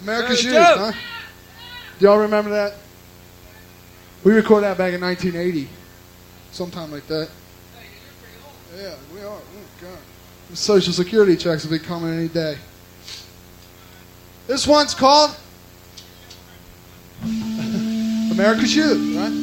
America's Youth, huh? Do y'all remember that? We recorded that back in 1980. Sometime like that. Yeah, we are. Oh, God. The Social Security checks will be coming any day. This one's called America's Youth, right?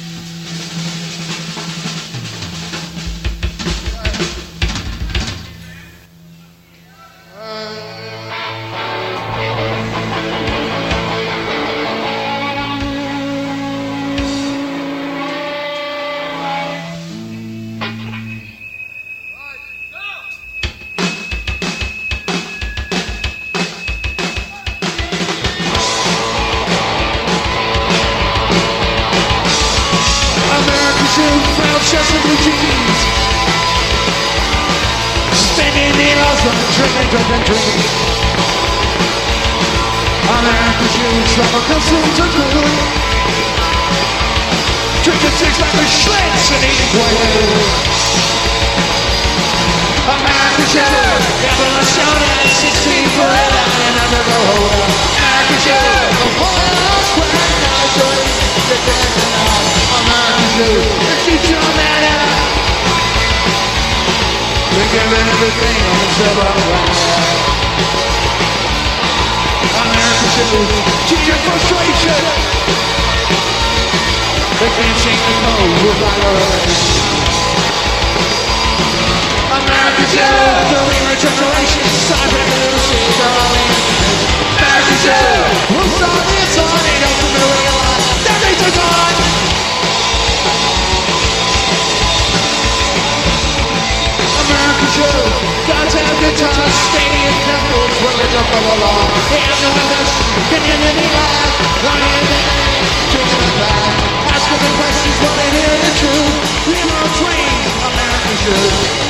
America's Youth, summer costumes are cool. Drinking six like a Schlitz and eating quail. America's Youth, revolution at 16 forever and never go away. America's Youth, the world's grand country. America's Youth, it keeps you on that air. We're giving everything on the silver line. America's Youth, keep your frustration. They can't seem to code with violence. America's Youth, the weaker generation, side revolutions are all in. America's Youth, we'll start this on and open the realize that things are gone. America's Youth, gods have guitars, stadium temples, religion for the law. Hands on the dust, community life, lying there, drinking the back. Asking the questions, but they hear the truth. We are trained, America's Youth.